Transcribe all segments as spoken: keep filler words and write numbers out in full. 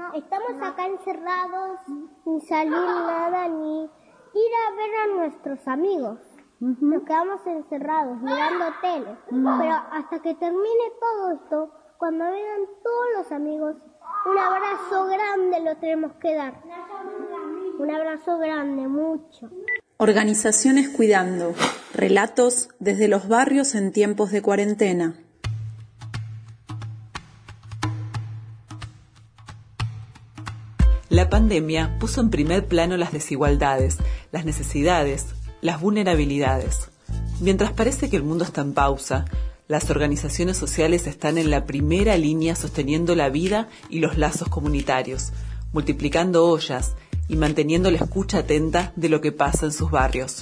Estamos acá encerrados, sin salir nada, ni ir a ver a nuestros amigos. Uh-huh. Nos quedamos encerrados, mirando tele. Uh-huh. Pero hasta que termine todo esto, cuando vengan todos los amigos, un abrazo grande lo tenemos que dar. Un abrazo grande, mucho. Organizaciones Cuidando. Relatos desde los barrios en tiempos de cuarentena. La pandemia puso en primer plano las desigualdades, las necesidades, las vulnerabilidades. Mientras parece que el mundo está en pausa, las organizaciones sociales están en la primera línea sosteniendo la vida y los lazos comunitarios, multiplicando ollas y manteniendo la escucha atenta de lo que pasa en sus barrios.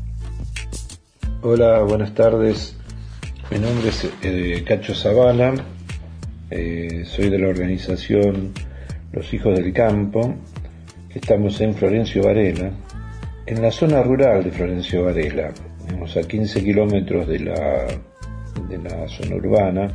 Hola, buenas tardes. Mi nombre es eh, Cacho Zavala, eh, soy de la organización Los Hijos del Campo, que estamos en Florencio Varela, en la zona rural de Florencio Varela, digamos, a quince kilómetros de la, de la zona urbana.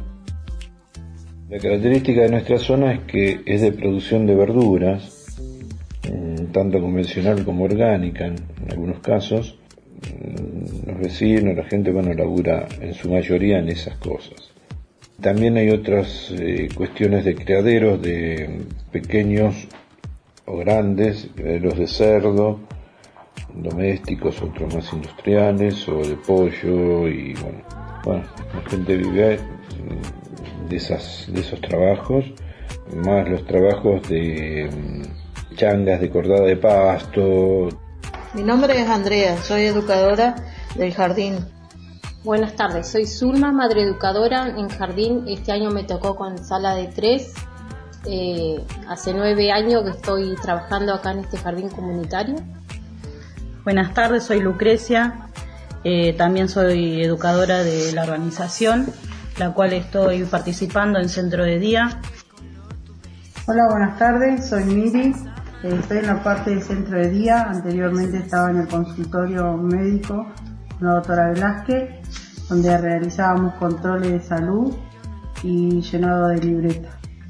La característica de nuestra zona es que es de producción de verduras, tanto convencional como orgánica en, en algunos casos. Los vecinos, la gente, bueno, labura en su mayoría en esas cosas. También hay otras eh, cuestiones de criaderos de pequeños o grandes, criaderos de cerdo, domésticos, otros más industriales, o de pollo, y bueno, bueno, la gente vive de, esas, de esos trabajos, más los trabajos de changas de cordada de pasto. Mi nombre es Andrea, soy educadora del jardín. Buenas tardes, soy Zulma, madre educadora en jardín. Este año me tocó con sala de tres. Eh, hace nueve años que estoy trabajando acá en este jardín comunitario. Buenas tardes, soy Lucrecia, eh, también soy educadora de la organización, la cual estoy participando en centro de día. Hola, buenas tardes, soy Miri, eh, estoy en la parte de centro de día. Anteriormente estaba en el consultorio médico con la doctora Velázquez, donde realizábamos controles de salud y llenado de libreta.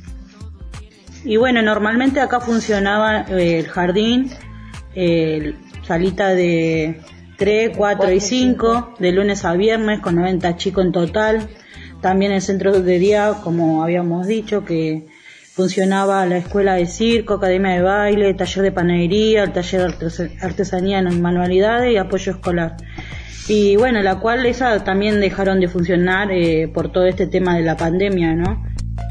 Y bueno, normalmente acá funcionaba eh, el jardín, eh, salita de tres, cuatro y cinco, de lunes a viernes, con noventa chicos en total. También el centro de día, como habíamos dicho, que funcionaba la escuela de circo, academia de baile, taller de panadería, el taller de artesanía en manualidades y apoyo escolar. Y bueno, la cual esa también dejaron de funcionar eh, por todo este tema de la pandemia, ¿no?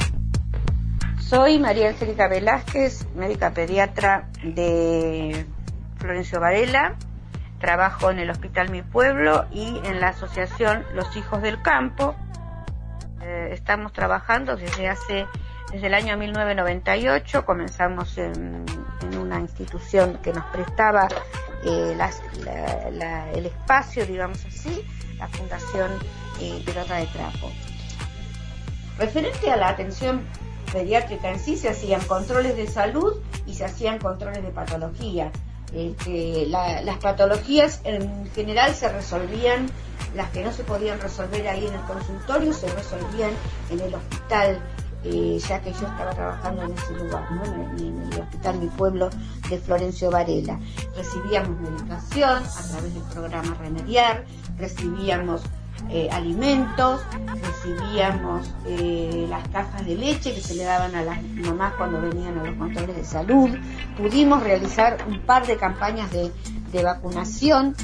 Soy María Angélica Velázquez, médica pediatra de Florencio Varela. Trabajo en el Hospital Mi Pueblo y en la asociación Los Hijos del Campo. Eh, estamos trabajando desde hace desde el año mil novecientos noventa y ocho. Comenzamos en, en una institución que nos prestaba eh, las, la, la, el espacio, digamos así, la Fundación eh, Pelota de Trapo. Referente a la atención pediátrica en sí, se hacían controles de salud y se hacían controles de patología. Este, la, las patologías en general se resolvían, las que no se podían resolver ahí en el consultorio se resolvían en el hospital, eh, ya que yo estaba trabajando en ese lugar, ¿no? en, en el Hospital Mi Pueblo de Florencio Varela. Recibíamos medicación a través del programa Remediar, recibíamos eh, alimentos, recibíamos eh, las cajas de leche que se le daban a las mamás cuando venían a los controles de salud. Pudimos realizar un par de campañas de, de vacunación.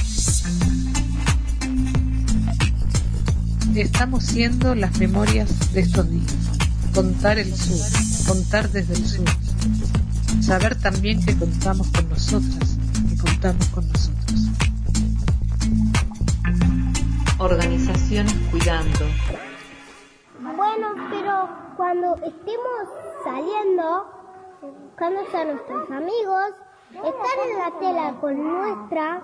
Estamos siendo las memorias de estos días. Contar el sur, contar desde el sur. Saber también que contamos con nosotras, que contamos con nosotros. Organizaciones Cuidando. Bueno, pero cuando estemos saliendo, buscando a nuestros amigos, estar en la tela con nuestra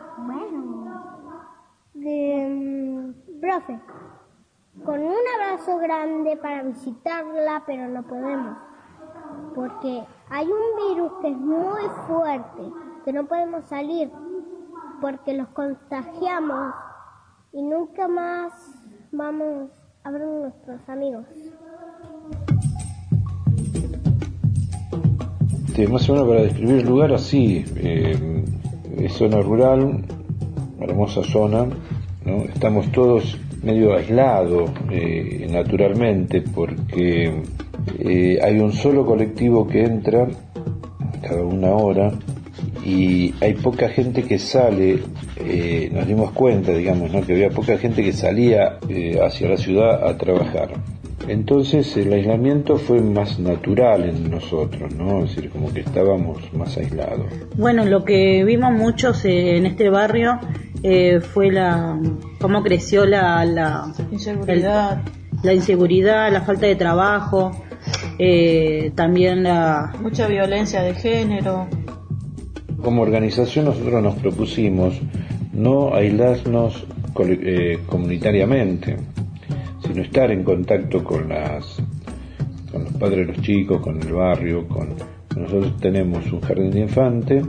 de, profe, con un abrazo grande para visitarla, pero no podemos, porque hay un virus que es muy fuerte, que no podemos salir, porque los contagiamos y nunca más vamos a ver a nuestros amigos. Este, más o menos para describir el lugar así, eh, es zona rural, hermosa zona, ¿no? Estamos todos medio aislados eh, naturalmente porque eh, hay un solo colectivo que entra cada una hora y hay poca gente que sale. Eh, nos dimos cuenta, digamos, ¿no? que había poca gente que salía eh, hacia la ciudad a trabajar. Entonces el aislamiento fue más natural en nosotros, ¿no? Es decir, como que estábamos más aislados. Bueno, lo que vimos muchos eh, en este barrio eh, fue la cómo creció la la Inseguridad. el- la inseguridad, la falta de trabajo, eh, también la Mucha violencia de género. Como organización nosotros nos propusimos no aislarnos cole- eh, comunitariamente, sino estar en contacto con las con los padres de los chicos, con el barrio, con nosotros tenemos un jardín de infante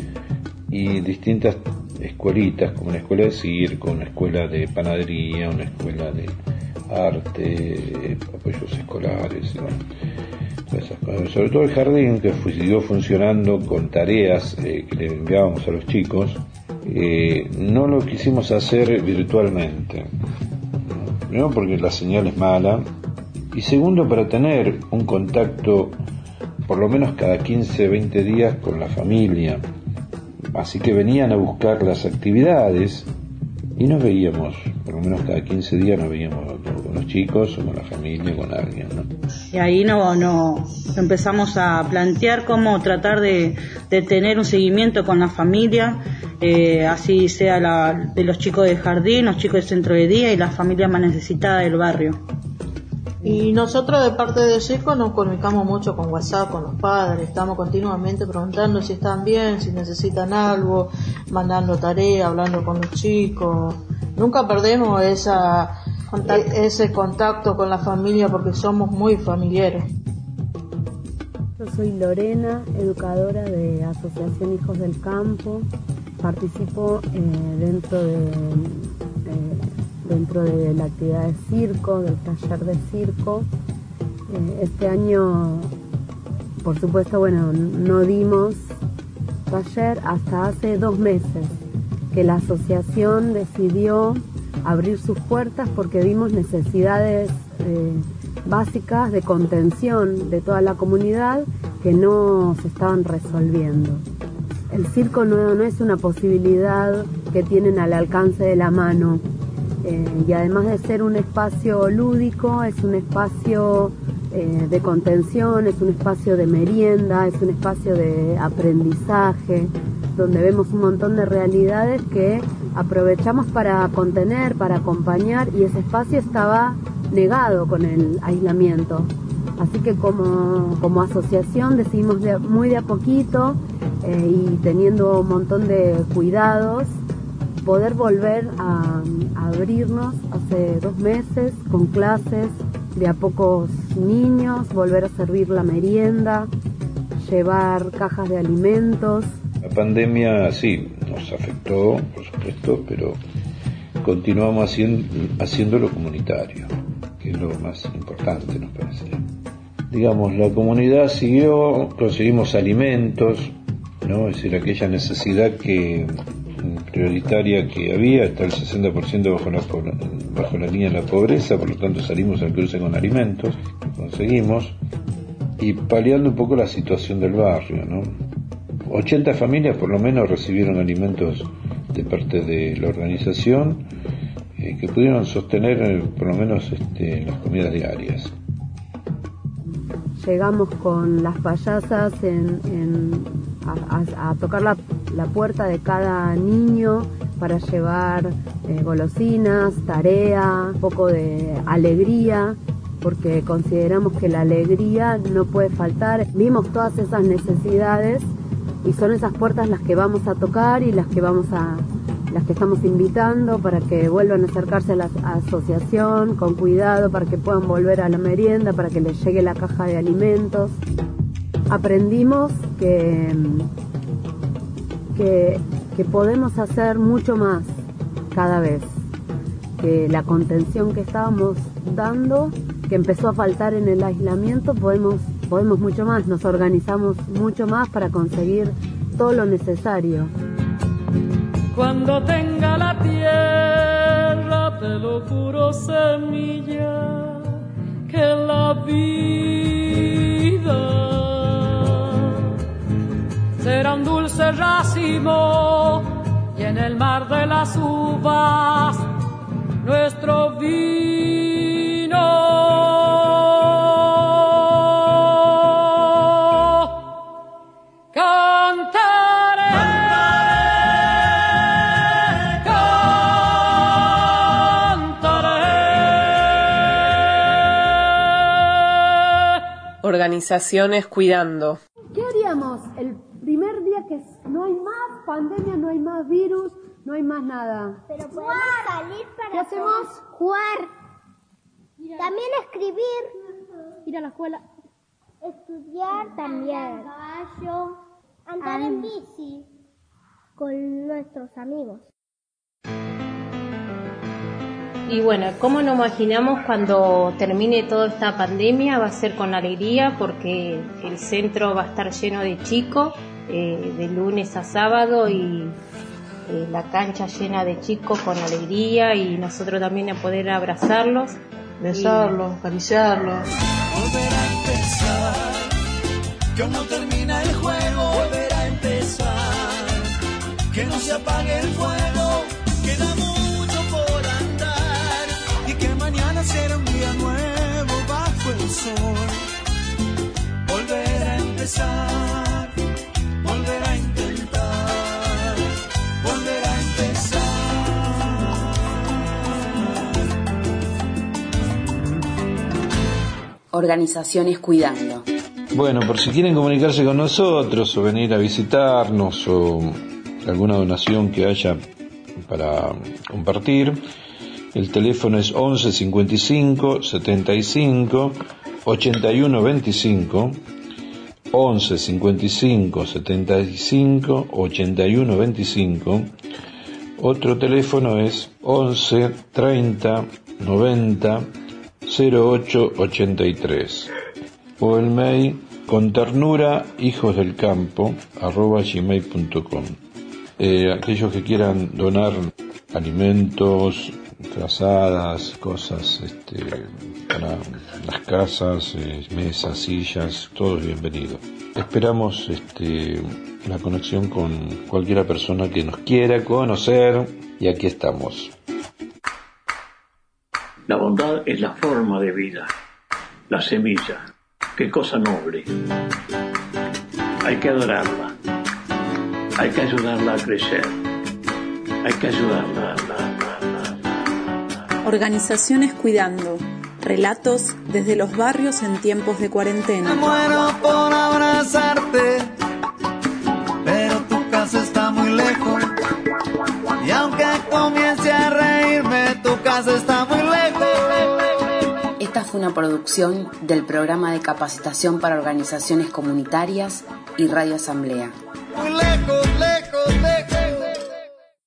y distintas escuelitas, como una escuela de circo, una escuela de panadería, una escuela de arte, apoyos escolares, ¿no? Todas esas cosas. Sobre todo el jardín, que fue- siguió funcionando con tareas eh, que le enviábamos a los chicos, eh, no lo quisimos hacer virtualmente. Primero porque la señal es mala y segundo para tener un contacto por lo menos cada quince, veinte días con la familia. Así que venían a buscar las actividades y nos veíamos, por lo menos cada quince días nos veíamos con los chicos o con la familia, con alguien, ¿no? y ahí no, no empezamos a plantear cómo tratar de, de tener un seguimiento con la familia, eh, así sea la, de los chicos del jardín, los chicos del centro de día y la familia más necesitada del barrio. Y nosotros de parte de SECO nos comunicamos mucho con WhatsApp, con los padres, estamos continuamente preguntando si están bien, si necesitan algo, mandando tareas, hablando con los chicos. Nunca perdemos esa contacto. E- ese contacto con la familia porque somos muy familiares. Yo soy Lorena, educadora de Asociación Hijos del Campo. Participo eh, dentro de eh, dentro de la actividad de circo, del taller de circo. Eh, este año, por supuesto, bueno, no dimos taller hasta hace dos meses que la asociación decidió abrir sus puertas porque vimos necesidades eh, básicas de contención de toda la comunidad que no se estaban resolviendo. El circo no, no es una posibilidad que tienen al alcance de la mano. Eh, y además de ser un espacio lúdico, es un espacio eh, de contención, es un espacio de merienda, es un espacio de aprendizaje, donde vemos un montón de realidades que aprovechamos para contener, para acompañar, y ese espacio estaba negado con el aislamiento. Así que como, como asociación decidimos de, muy de a poquito eh, y teniendo un montón de cuidados, poder volver a, a abrirnos hace dos meses con clases de a pocos niños, volver a servir la merienda, llevar cajas de alimentos. La pandemia sí nos afectó, por supuesto, pero continuamos haciendo, haciendo lo comunitario, que es lo más importante, nos parece. Digamos, la comunidad siguió, conseguimos alimentos, ¿no? Es decir, aquella necesidad que prioritaria que había, está el sesenta por ciento bajo la, bajo la línea de la pobreza, por lo tanto salimos al cruce con alimentos, conseguimos, y paliando un poco la situación del barrio, ¿no? ochenta familias por lo menos recibieron alimentos de parte de la organización eh, que pudieron sostener eh, por lo menos este, las comidas diarias. Llegamos con las payasas en, en, a, a, a tocar la, la puerta de cada niño para llevar eh, golosinas, tarea, un poco de alegría, porque consideramos que la alegría no puede faltar. Vimos todas esas necesidades y son esas puertas las que vamos a tocar y las que vamos a las que estamos invitando para que vuelvan a acercarse a la asociación con cuidado, para que puedan volver a la merienda, para que les llegue la caja de alimentos. Aprendimos que, que, que podemos hacer mucho más cada vez, que la contención que estábamos dando, que empezó a faltar en el aislamiento, podemos podemos mucho más, nos organizamos mucho más para conseguir todo lo necesario. Cuando tenga la tierra, te lo juro, semilla, que la vida será un dulce racimo y en el mar de las uvas nuestro vino. Organizaciones cuidando. ¿Qué haríamos el primer día que no hay más pandemia, no hay más virus, no hay más nada? Pero podemos salir para... ¿Qué hacemos? Jugar. También escribir. Ir a la escuela. Estudiar también. Caballo. Andar en bici. Con nuestros amigos. Y bueno, ¿cómo nos imaginamos cuando termine toda esta pandemia? Va a ser con alegría porque el centro va a estar lleno de chicos, eh, de lunes a sábado, y eh, la cancha llena de chicos con alegría, y nosotros también a poder abrazarlos, besarlos, y... acariciarlos. Volver a empezar, que aún no termina el juego, volver a empezar, que no se apague el fuego, queda mucho por andar, y que mañana será un día nuevo bajo el sol. Volver a empezar, volver a intentar, volver a empezar. Organizaciones cuidando. Bueno, por si quieren comunicarse con nosotros o venir a visitarnos o alguna donación que haya para compartir, el teléfono es once cincuenta y cinco setenta y cinco ochenta y uno veinticinco, once cincuenta y cinco setenta y cinco ochenta y uno veinticinco. Otro teléfono es once treinta noventa cero ocho ochenta y tres, o el mail con ternura hijos del campo arroba gmail punto com. Eh, aquellos que quieran donar alimentos, frazadas, cosas este, para las casas, eh, mesas, sillas, todos bienvenidos. Esperamos este, la conexión con cualquiera persona que nos quiera conocer, y aquí estamos. La bondad es la forma de vida, la semilla, qué cosa noble. Hay que adorarla, hay que ayudarla a crecer, hay que ayudarla. Organizaciones cuidando, relatos desde los barrios en tiempos de cuarentena. Me muero por abrazarte, pero tu casa está muy lejos, y aunque comience a reírme, tu casa está muy lejos. Esta fue una producción del Programa de Capacitación para Organizaciones Comunitarias y Radio Asamblea. Muy lejos, lejos.